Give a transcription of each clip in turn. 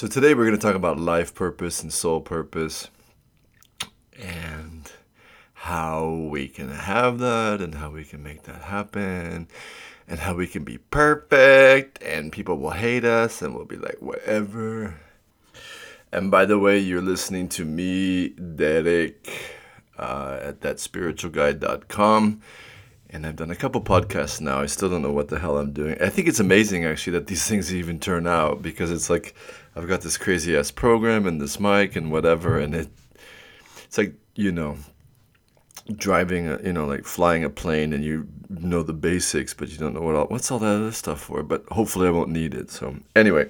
So today we're going to talk about life purpose and soul purpose and how we can have that and how we can make that happen and how we can be perfect and people will hate us and we'll be like, whatever. And by the way, you're listening to me, Derek, at thatspiritualguide.com. And I've done a couple podcasts now. I still don't know what the hell I'm doing. I think it's amazing, actually, that these things even turn out because it's like I've got this crazy ass program and this mic and whatever, and it's like driving, like flying a plane, and you know the basics, but you don't know what's all that other stuff for. But hopefully, I won't need it. So anyway,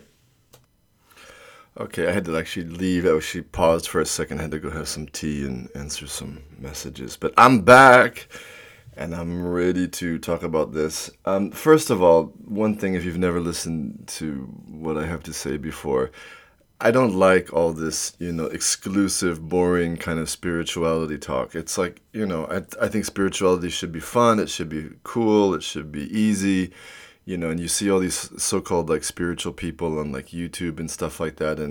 okay, I had to actually leave. I actually paused for a second. I had to go have some tea and answer some messages. But I'm back. And I'm ready to talk about this. First of all, one thing, if you've never listened to what I have to say before, I don't like all this, exclusive, boring kind of spirituality talk. It's like, I think spirituality should be fun. It should be cool. It should be easy. And you see all these so-called like spiritual people on like YouTube and stuff like that.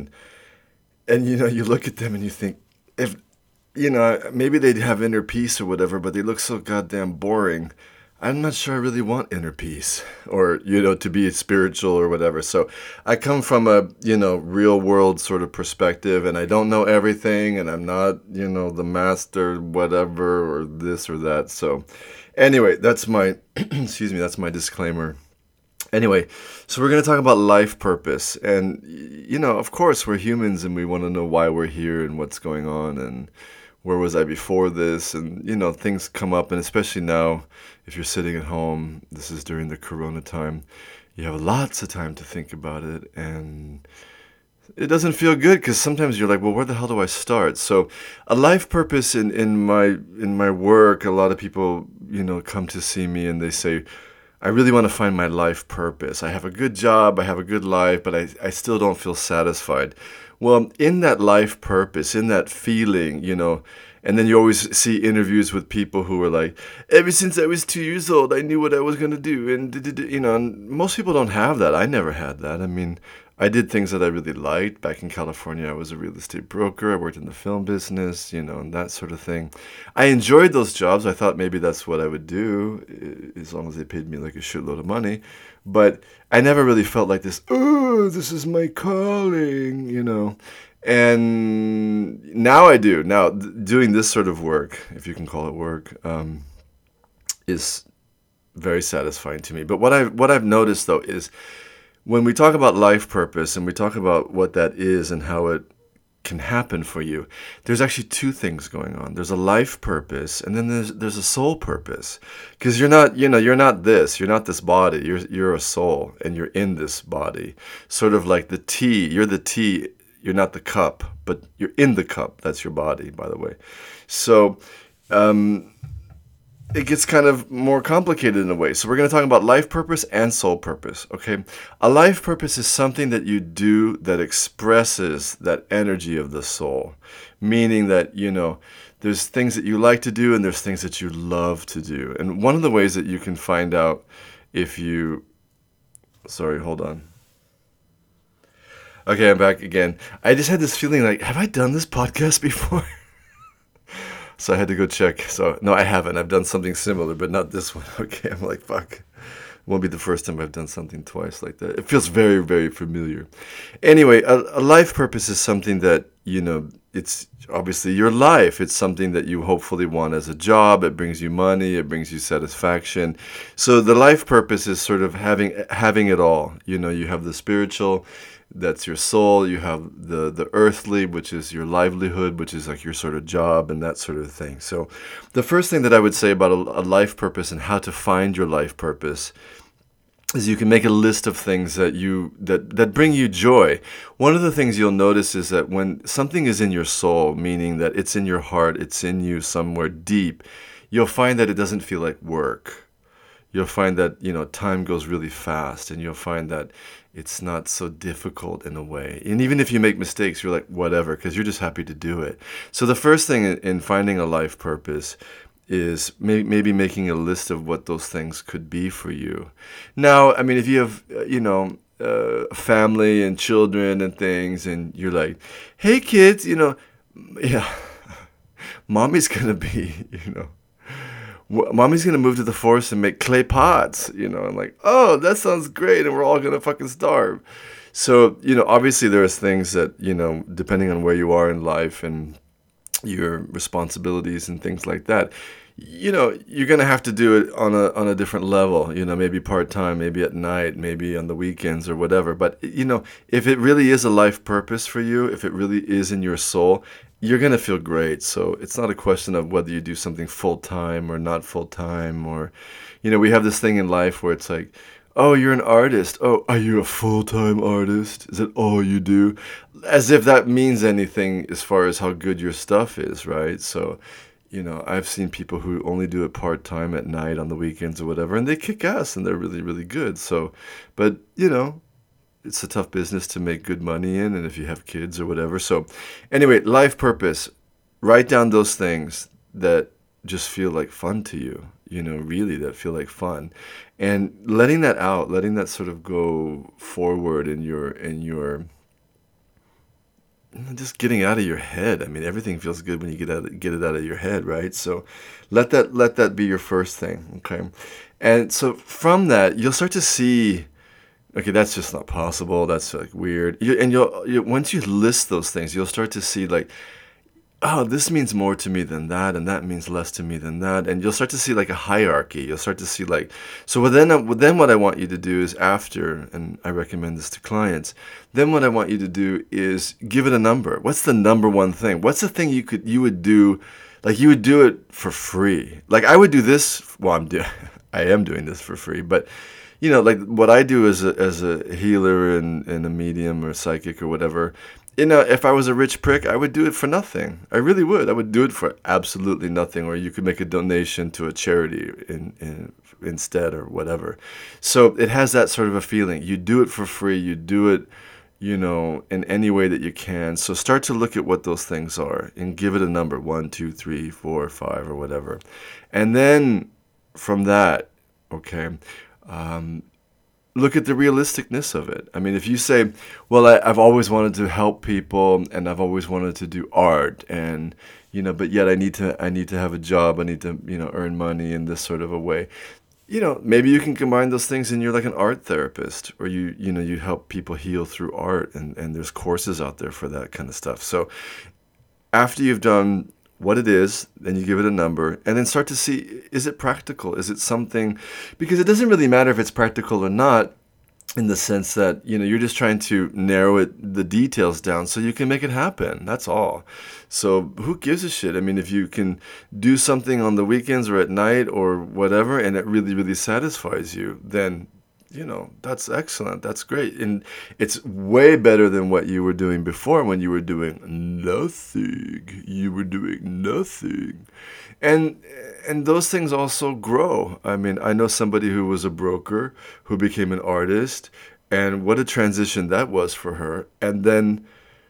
And you look at them and you think, if maybe they'd have inner peace or whatever, but they look so goddamn boring. I'm not sure I really want inner peace or, to be spiritual or whatever. So I come from a, real world sort of perspective, and I don't know everything, and I'm not, the master, whatever, or this or that. So anyway, that's my, excuse me, that's my disclaimer. Anyway, so we're going to talk about life purpose. And, of course, we're humans and we want to know why we're here and what's going on and where was I before this? And, things come up. And especially now, if you're sitting at home, this is during the Corona time, you have lots of time to think about it. And it doesn't feel good because sometimes you're like, well, where the hell do I start? So a life purpose in my work, a lot of people, come to see me and they say, I really want to find my life purpose. I have a good job, I have a good life, but I still don't feel satisfied. Well, in that life purpose, in that feeling, and then you always see interviews with people who are like, ever since I was 2 years old, I knew what I was going to do. And most people don't have that. I never had that. I mean, I did things that I really liked. Back in California, I was a real estate broker. I worked in the film business, and that sort of thing. I enjoyed those jobs. I thought maybe that's what I would do, as long as they paid me like a shitload of money. But I never really felt like this, oh, this is my calling. And now I do. Now, doing this sort of work, if you can call it work, is very satisfying to me. But what I've noticed, though, is when we talk about life purpose and we talk about what that is and how it can happen for you, there's actually two things going on. There's a life purpose, and then there's a soul purpose. Because you're not this. You're not this body. You're a soul, and you're in this body. Sort of like the tea. You're the tea. You're not the cup, but you're in the cup. That's your body, by the way. So it gets kind of more complicated in a way. So we're going to talk about life purpose and soul purpose, okay? A life purpose is something that you do that expresses that energy of the soul, meaning that, there's things that you like to do and there's things that you love to do. And one of the ways that you can find out if you... Sorry, hold on. Okay, I'm back again. I just had this feeling like, have I done this podcast before? So I had to go check. So, no, I haven't. I've done something similar, but not this one. Okay, I'm like, fuck. It won't be the first time I've done something twice like that. It feels very, very familiar. Anyway, a life purpose is something that, it's obviously your life. It's something that you hopefully want as a job. It brings you money. It brings you satisfaction. So the life purpose is sort of having it all. You have the spiritual, that's your soul. You have the earthly, which is your livelihood, which is like your sort of job and that sort of thing. So the first thing that I would say about a life purpose and how to find your life purpose is you can make a list of things that bring you joy. One of the things you'll notice is that when something is in your soul, meaning that it's in your heart, it's in you somewhere deep, you'll find that it doesn't feel like work. You'll find that, time goes really fast, and you'll find that it's not so difficult in a way. And even if you make mistakes, you're like, whatever, because you're just happy to do it. So the first thing in finding a life purpose is maybe making a list of what those things could be for you. Now, I mean, if you have, family and children and things, and you're like, hey kids, yeah, mommy's gonna be, mommy's gonna move to the forest and make clay pots, and like, oh, that sounds great, and we're all gonna fucking starve. So, obviously there's things that, depending on where you are in life and your responsibilities and things like that, you're gonna have to do it on a different level, maybe part-time, maybe at night, maybe on the weekends or whatever. But, if it really is a life purpose for you, if it really is in your soul, you're gonna feel great. So it's not a question of whether you do something full-time or not full-time, or, we have this thing in life where it's like, oh, you're an artist. Oh, are you a full-time artist? Is that all you do? As if that means anything as far as how good your stuff is, right? So, I've seen people who only do it part-time at night on the weekends or whatever, and they kick ass and they're really, really good. So, but, it's a tough business to make good money in, and if you have kids or whatever. So, anyway, life purpose. Write down those things that just feel like fun to you, really that feel like fun. And letting that out, letting that sort of go forward in your just getting out of your head. I mean, everything feels good when you get it out of your head, right? So let that be your first thing, okay? And so from that, you'll start to see, okay, that's just not possible. That's like weird. You'll once you list those things, you'll start to see like, oh, this means more to me than that, and that means less to me than that. And you'll start to see like a hierarchy. You'll start to see like, so then what I want you to do is after, and I recommend this to clients, then what I want you to do is give it a number. What's the number one thing? What's the thing you would do, like you would do it for free? Like I would do this, well, I am doing this for free, but like what I do as a healer and a medium or psychic or whatever, if I was a rich prick, I would do it for nothing. I really would. I would do it for absolutely nothing, or you could make a donation to a charity instead or whatever. So it has that sort of a feeling. You do it for free. You do it, in any way that you can. So start to look at what those things are and give it a number, 1, 2, 3, 4, 5, or whatever. And then from that, okay, look at the realisticness of it. I mean, if you say, well, I've always wanted to help people and I've always wanted to do art, and but yet I need to have a job, I need to earn money in this sort of a way. Maybe you can combine those things and you're like an art therapist, or you help people heal through art, and there's courses out there for that kind of stuff. So after you've done what it is, then you give it a number, and then start to see, is it practical? Is it something, because it doesn't really matter if it's practical or not, in the sense that, you're just trying to narrow the details down so you can make it happen. That's all. So who gives a shit? I mean, if you can do something on the weekends or at night or whatever, and it really, really satisfies you, then that's excellent. That's great. And it's way better than what you were doing before, when you were doing nothing. You were doing nothing. And those things also grow. I mean, I know somebody who was a broker who became an artist, and what a transition that was for her. And then,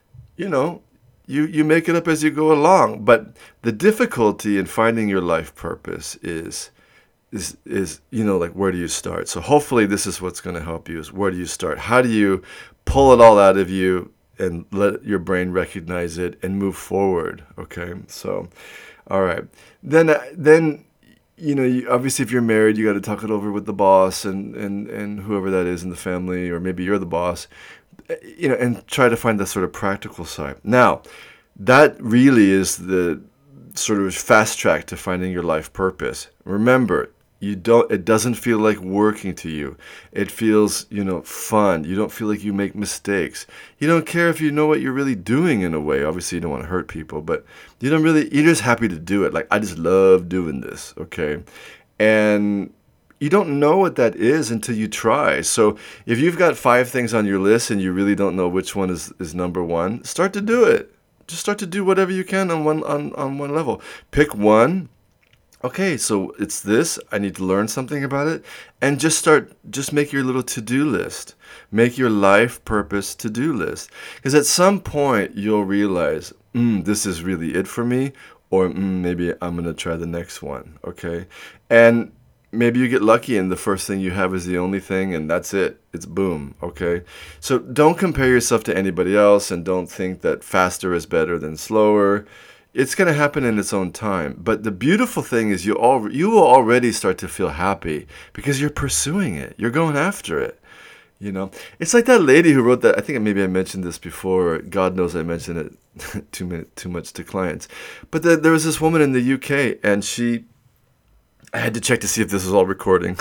you make it up as you go along. But the difficulty in finding your life purpose is like, where do you start? So hopefully this is what's going to help you, is where do you start? How do you pull it all out of you and let your brain recognize it and move forward? Okay. So, all right. Then, obviously if you're married, you got to talk it over with the boss and whoever that is in the family, or maybe you're the boss, and try to find that sort of practical side. Now, that really is the sort of fast track to finding your life purpose. Remember, it doesn't feel like working to you. It feels, fun. You don't feel like you make mistakes. You don't care if you know what you're really doing, in a way. Obviously you don't want to hurt people, but you're just happy to do it. Like, I just love doing this. Okay. And you don't know what that is until you try. So if you've got 5 things on your list and you really don't know which one is number one, start to do it. Just start to do whatever you can on one level. Pick one. Okay, so it's this. I need to learn something about it. And just make your little to-do list. Make your life purpose to-do list. Because at some point, you'll realize, this is really it for me. Or maybe I'm going to try the next one. Okay? And maybe you get lucky and the first thing you have is the only thing and that's it. It's boom, okay? So don't compare yourself to anybody else and don't think that faster is better than slower. It's going to happen in its own time. But the beautiful thing is you will already start to feel happy because you're pursuing it. You're going after it. You know, it's like that lady who wrote that. I think maybe I mentioned this before. God knows I mentioned it too much to clients. But there was this woman in the UK, and I had to check to see if this was all recording.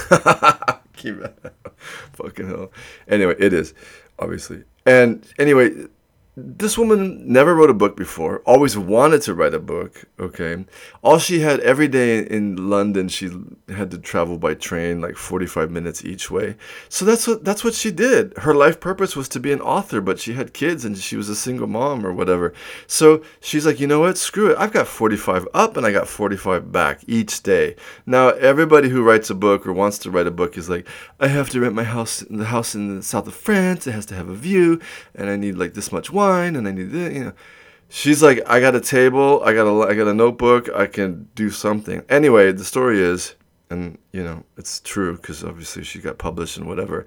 Keep it. Fucking hell. Anyway, it is, obviously. And anyway, this woman never wrote a book before, always wanted to write a book, okay? All she had every day in London, she had to travel by train like 45 minutes each way. So that's what she did. Her life purpose was to be an author, but she had kids and she was a single mom or whatever. So she's like, you know what? Screw it. I've got 45 up and I got 45 back each day. Now, everybody who writes a book or wants to write a book is like, I have to rent the house in the south of France. It has to have a view and I need like this much wine and I need this, you know. She's like, I got a table, I got a notebook, I can do something. Anyway, the story is, and you know, it's true because obviously she got published and whatever.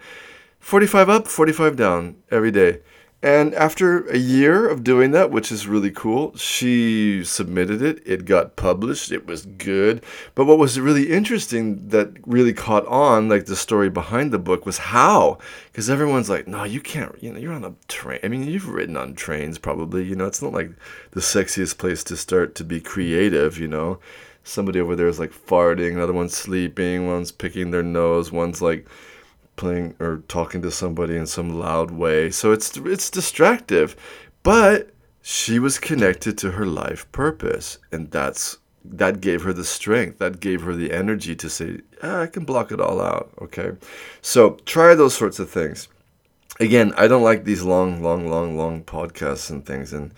45 up, 45 down every day. And after a year of doing that, which is really cool, she submitted it. It got published. It was good. But what was really interesting that really caught on, like the story behind the book, was how. Because everyone's like, no, you can't, you know, you're on a train. I mean, you've ridden on trains probably, you know, it's not like the sexiest place to start to be creative, you know. Somebody over there is like farting, another one's sleeping, one's picking their nose, one's like playing or talking to somebody in some loud way. So it's distractive. But she was connected to her life purpose, and that gave her the strength, that gave her the energy to say, I can block it all out, okay? So try those sorts of things. Again, I don't like these long podcasts and things, and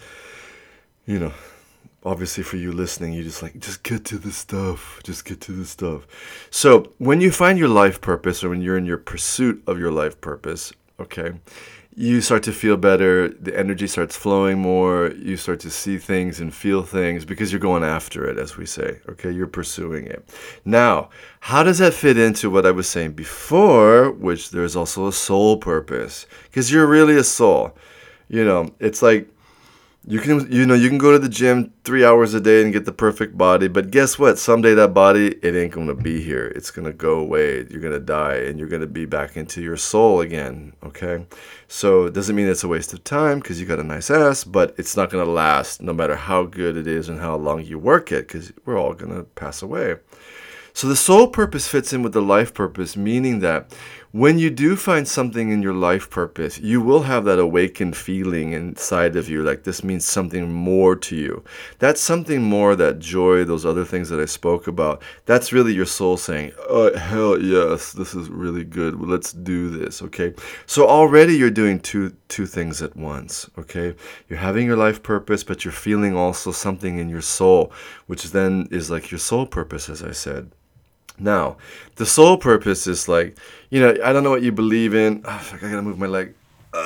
you know, obviously for you listening, you just get to the stuff. Just get to the stuff. So when you find your life purpose or when you're in your pursuit of your life purpose, okay, you start to feel better. The energy starts flowing more. You start to see things and feel things because you're going after it, as we say. Okay, you're pursuing it. Now, how does that fit into what I was saying before, which there's also a soul purpose? Because you're really a soul. You know, it's like, you can go to the gym 3 hours a day and get the perfect body, but guess what? Someday that body, it ain't going to be here. It's going to go away. You're going to die and you're going to be back into your soul again, okay? So it doesn't mean it's a waste of time because you got a nice ass, but it's not going to last no matter how good it is and how long you work it because we're all going to pass away. So the soul purpose fits in with the life purpose, meaning that when you do find something in your life purpose, you will have that awakened feeling inside of you, like this means something more to you. That's something more, that joy, those other things that I spoke about. That's really your soul saying, oh, hell yes, this is really good. Well, let's do this, okay? So already you're doing two things at once, okay? You're having your life purpose, but you're feeling also something in your soul, which then is like your soul purpose, as I said. Now, the soul purpose is like, you know, I don't know what you believe in. Oh, fuck, I gotta move my leg.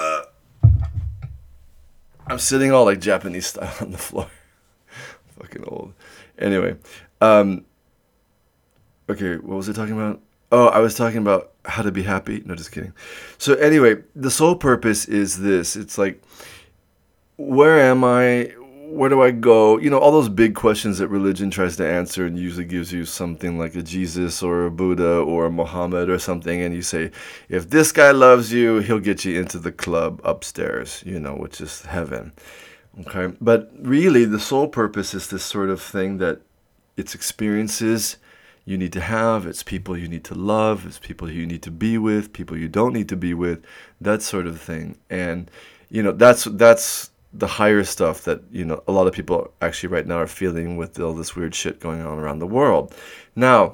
I'm sitting all like Japanese style on the floor. Fucking old. Anyway, okay, what was I talking about? Oh, I was talking about how to be happy. No, just kidding. So anyway, the soul purpose is this. It's like, where am I? Where do I go? You know, all those big questions that religion tries to answer and usually gives you something like a Jesus or a Buddha or a Muhammad or something. And you say, if this guy loves you, he'll get you into the club upstairs, you know, which is heaven. Okay. But really, the soul purpose is this sort of thing that it's experiences you need to have. It's people you need to love. It's people you need to be with, people you don't need to be with, that sort of thing. And, you know, that's the higher stuff that, you know, a lot of people actually right now are feeling with all this weird shit going on around the world. Now,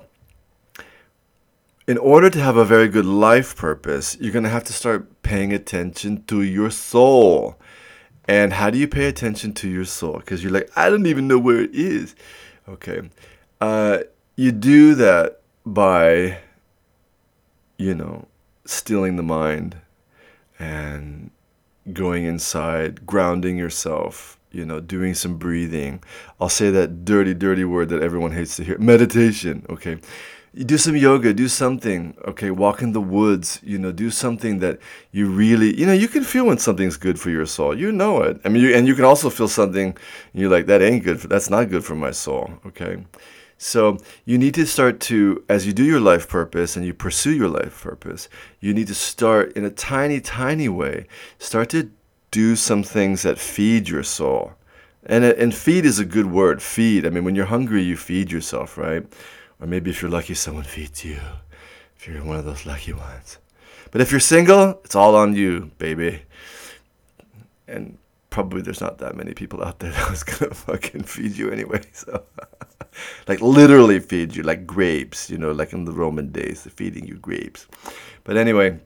in order to have a very good life purpose, you're going to have to start paying attention to your soul. And how do you pay attention to your soul? Because you're like, I don't even know where it is. Okay. You do that by, you know, stealing the mind and going inside, grounding yourself, you know, doing some breathing. I'll say that dirty word that everyone hates to hear. Meditation, okay? You do some yoga, do something, okay, walk in the woods, do something that you really, you can feel when something's good for your soul. You know it. I mean, and you can also feel something, and you're like, that ain't good, that's not good for my soul, okay? So you need to start to, as you do your life purpose and you pursue your life purpose, you need to start in a tiny, tiny way, start to do some things that feed your soul. And feed is a good word, feed. I mean, when you're hungry, you feed yourself, right? Or maybe if you're lucky, someone feeds you. If you're one of those lucky ones. But if you're single, it's all on you, baby. And probably there's not that many people out there that was gonna fucking feed you anyway. So, like literally feed you, like grapes, like in the Roman days, they're feeding you grapes. But anyway,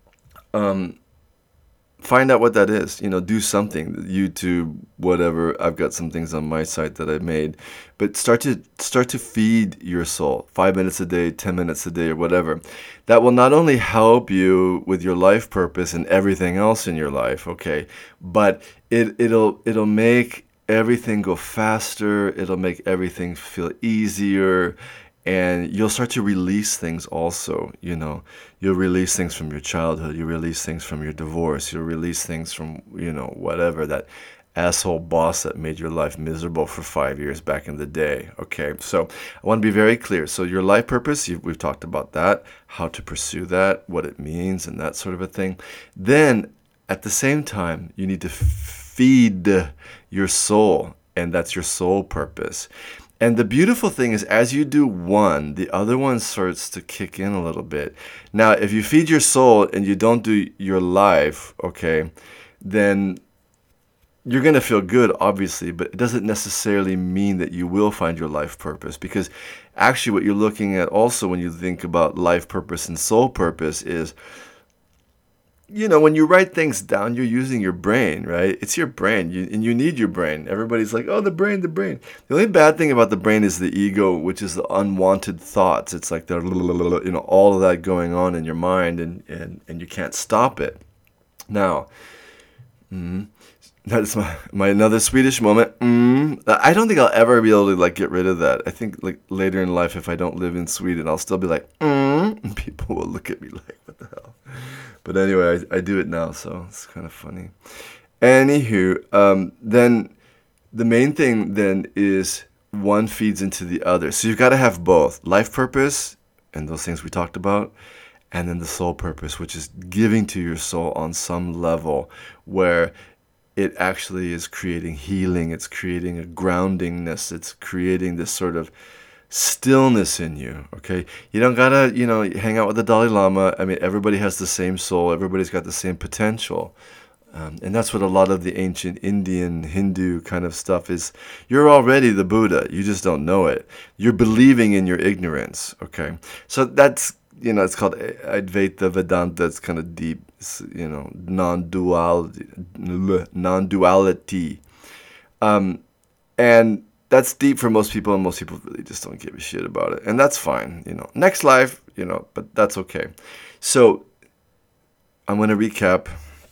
find out what that is. Do something. YouTube, whatever. I've got some things on my site that I've made, but start to feed your soul. 5 minutes a day, 10 minutes a day, or whatever. That will not only help you with your life purpose and everything else in your life, okay, but it'll make everything go faster. It'll make everything feel easier. And you'll start to release things also, You'll release things from your childhood. You release things from your divorce. You'll release things from, whatever, that asshole boss that made your life miserable for 5 years back in the day. Okay, so I want to be very clear. So your life purpose, we've talked about that, how to pursue that, what it means, and that sort of a thing. Then, at the same time, you need to feed your soul, and that's your soul purpose. And the beautiful thing is, as you do one, the other one starts to kick in a little bit. Now, if you feed your soul and you don't do your life, okay, then you're going to feel good, obviously, but it doesn't necessarily mean that you will find your life purpose. Because actually what you're looking at also when you think about life purpose and soul purpose is, when you write things down, you're using your brain, right? It's your brain, and you need your brain. Everybody's like, oh, the brain, the brain. The only bad thing about the brain is the ego, which is the unwanted thoughts. It's like all of that going on in your mind, and you can't stop it. Now, that's my another Swedish moment. I don't think I'll ever be able to get rid of that. I think later in life, if I don't live in Sweden, I'll still be like, and people will look at me like, what the hell? But anyway, I do it now, so it's kind of funny. Anywho, then the main thing then is one feeds into the other. So you've got to have both life purpose and those things we talked about, and then the soul purpose, which is giving to your soul on some level where it actually is creating healing. It's creating a groundingness. It's creating this sort of stillness in you, okay? You don't gotta, hang out with the Dalai Lama. I mean, everybody has the same soul. Everybody's got the same potential. And that's what a lot of the ancient Indian, Hindu kind of stuff is. You're already the Buddha. You just don't know it. You're believing in your ignorance, okay? So that's, it's called Advaita Vedanta. It's kind of deep, non-duality. And that's deep for most people, and most people really just don't give a shit about it. And that's fine, Next life, but that's okay. So I'm going to recap.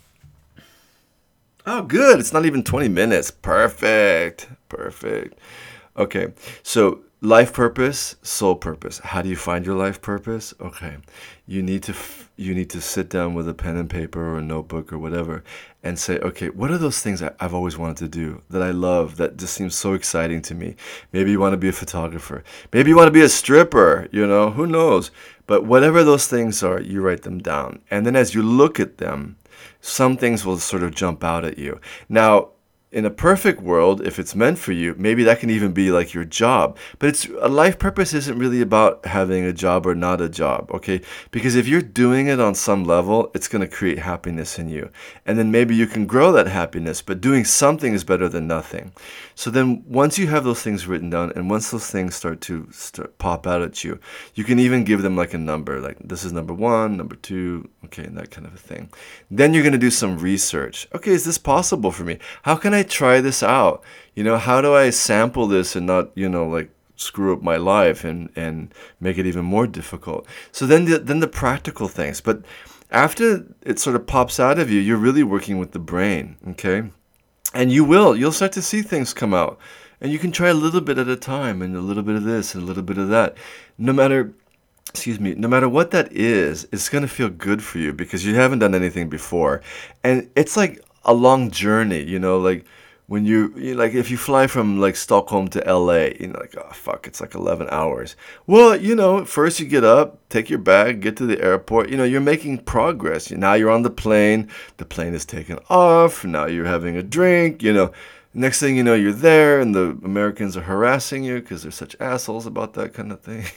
Oh, good. It's not even 20 minutes. Perfect. Okay. So life purpose, soul purpose. How do you find your life purpose? Okay. You need to sit down with a pen and paper or a notebook or whatever and say, okay, what are those things I've always wanted to do that I love, that just seems so exciting to me? Maybe you want to be a photographer. Maybe you want to be a stripper, who knows? But whatever those things are, you write them down. And then as you look at them, some things will sort of jump out at you. Now, in a perfect world, if it's meant for you, maybe that can even be like your job. But a life purpose isn't really about having a job or not a job, okay? Because if you're doing it on some level, it's going to create happiness in you. And then maybe you can grow that happiness, but doing something is better than nothing. So then once you have those things written down, and once those things start pop out at you, you can even give them like a number, like this is number 1, number 2, okay, and that kind of a thing. Then you're going to do some research. Okay, is this possible for me? How can I try this out? How do I sample this and not, screw up my life and make it even more difficult? So then the practical things. But after it sort of pops out of you, you're really working with the brain, okay? And you'll start to see things come out. And you can try a little bit at a time, and a little bit of this and a little bit of that. No matter excuse me, no matter what that is, it's going to feel good for you because you haven't done anything before. And it's like a long journey, like when like if you fly from like Stockholm to LA, like, oh fuck, it's like 11 hours. Well, first you get up, take your bag, get to the airport, you're making progress. Now you're on the plane is taking off, now you're having a drink, next thing you know, you're there and the Americans are harassing you because they're such assholes about that kind of thing.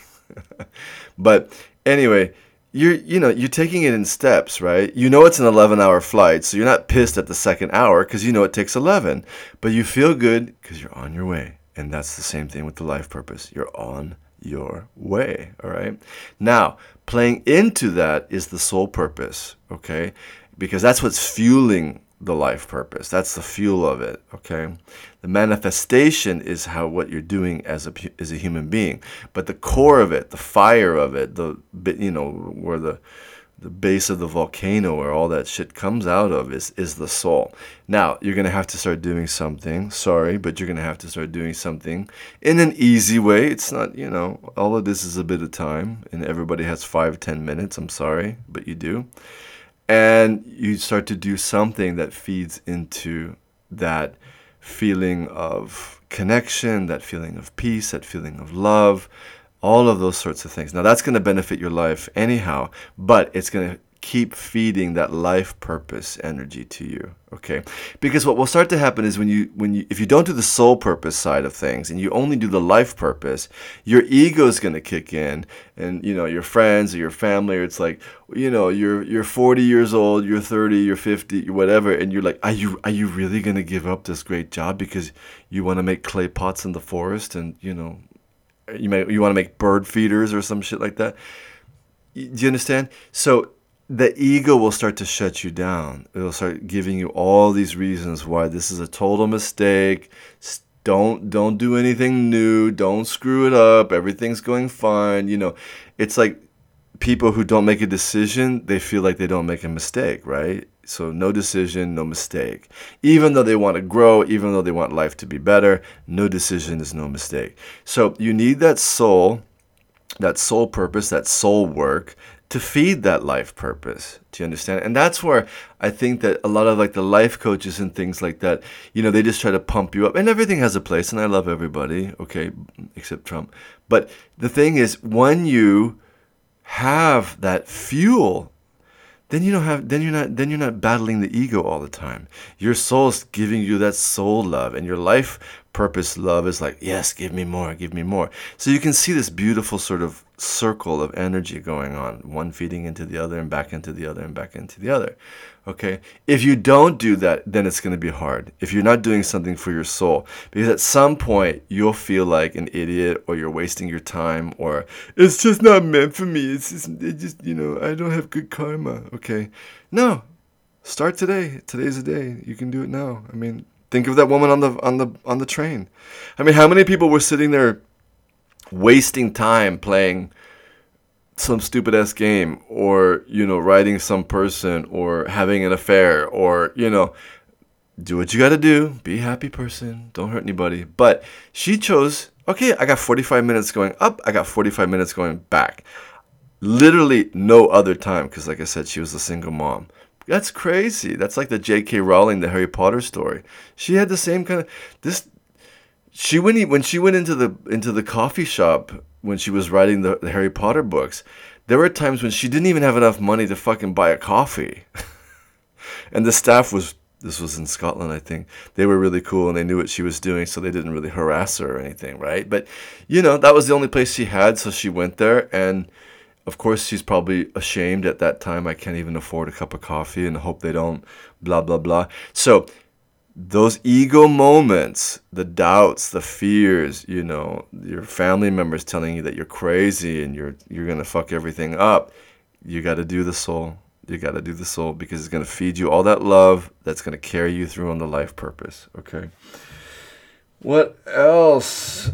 But anyway, you're taking it in steps, right? It's an 11-hour flight, so you're not pissed at the second hour because it takes 11. But you feel good because you're on your way. And that's the same thing with the life purpose. You're on your way, all right? Now, playing into that is the soul purpose, okay? Because that's what's fueling the life purpose. That's the fuel of it, okay? The manifestation is what you're doing as a human being. But the core of it, the fire of it, where the base of the volcano where all that shit comes out of is the soul. Now, you're going to have to start doing something. Sorry, but you're going to have to start doing something in an easy way. It's not, all of this is a bit of time and everybody has 5-10 minutes. I'm sorry, but you do. And you start to do something that feeds into that feeling of connection, that feeling of peace, that feeling of love, all of those sorts of things. Now, that's going to benefit your life anyhow, but it's going to keep feeding that life purpose energy to you, okay? Because what will start to happen is if you don't do the soul purpose side of things and you only do the life purpose, your ego is going to kick in, and your friends or your family, or it's like, you're 40 years old, you're 30, you're 50, you're whatever, and you're like, are you really going to give up this great job because you want to make clay pots in the forest and you want to make bird feeders or some shit like that? Do you understand? So the ego will start to shut you down. It'll start giving you all these reasons why this is a total mistake. Don't do anything new. Don't screw it up. Everything's going fine. It's like people who don't make a decision, they feel like they don't make a mistake, right? So no decision, no mistake. Even though they want to grow, even though they want life to be better, no decision is no mistake. So you need that soul purpose, that soul work to feed that life purpose. Do you understand? And that's where I think that a lot of like the life coaches and things like that, they just try to pump you up, and everything has a place, and I love everybody, okay, except Trump. But the thing is, when you have that fuel, then you're not battling the ego all the time. Your soul's giving you that soul love, and your life purpose love is like, yes, give me more, give me more. So you can see this beautiful sort of circle of energy going on, one feeding into the other and back into the other and back into the other. Okay? If you don't do that, then it's going to be hard. If you're not doing something for your soul, because at some point you'll feel like an idiot, or you're wasting your time, or it's just not meant for me. It just I don't have good karma. Okay? No. Start today. Today's the day. You can do it now. I mean, think of that woman on the train. I mean, how many people were sitting there wasting time playing some stupid ass game, or riding some person, or having an affair, or do what you got to do, be a happy person, don't hurt anybody. But she chose, okay, I got 45 minutes going up, I got 45 minutes going back. Literally no other time, because like I said, she was a single mom. That's crazy. That's like the J.K. Rowling, the Harry Potter story. She had the same kind of this. When she went into the coffee shop when she was writing the Harry Potter books, there were times when she didn't even have enough money to fucking buy a coffee, and the staff this was in Scotland, I think. They were really cool and they knew what she was doing, so they didn't really harass her or anything, right? But that was the only place she had, so she went there, and of course, she's probably ashamed at that time. I can't even afford a cup of coffee, and hope they don't, blah, blah, blah. So those ego moments, the doubts, the fears, your family members telling you that you're crazy and you're going to fuck everything up, you got to do the soul. You got to do the soul, because it's going to feed you all that love that's going to carry you through on the life purpose, okay? What else?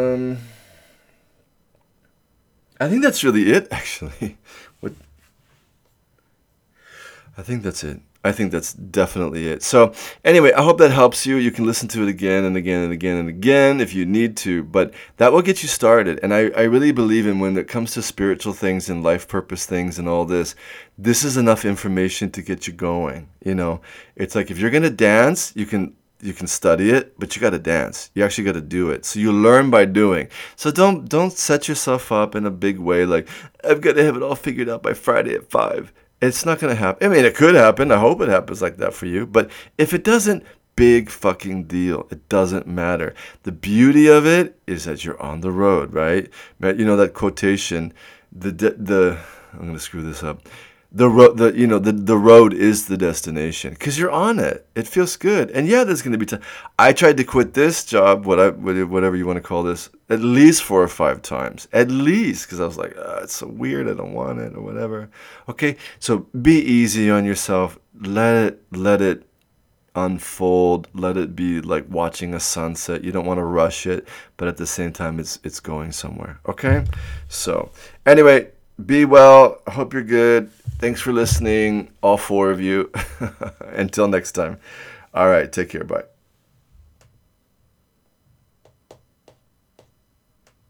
I think that's really it, actually. I think that's it. I think that's definitely it. So anyway, I hope that helps you. You can listen to it again and again and again and again if you need to, but that will get you started. And I really believe in when it comes to spiritual things and life purpose things and all this, this is enough information to get you going. It's like if you're going to dance, you can study it, but you got to dance. You actually got to do it. So you learn by doing. So don't set yourself up in a big way like I've got to have it all figured out by Friday at 5. It's not going to happen. I mean, it could happen. I hope it happens like that for you. But if it doesn't, big fucking deal. It doesn't matter. The beauty of it is that you're on the road, right? That quotation, the I'm going to screw this up. The road is the destination because you're on it. It feels good, and yeah, there's going to be time. I tried to quit this job, whatever you want to call this, at least 4 or 5 times, at least, because I was like, it's so weird. I don't want it or whatever. Okay, so be easy on yourself. Let it unfold. Let it be like watching a sunset. You don't want to rush it, but at the same time, it's going somewhere. Okay, so anyway. Be well. I hope you're good. Thanks for listening, all 4 of you. Until next time. All right. Take care. Bye.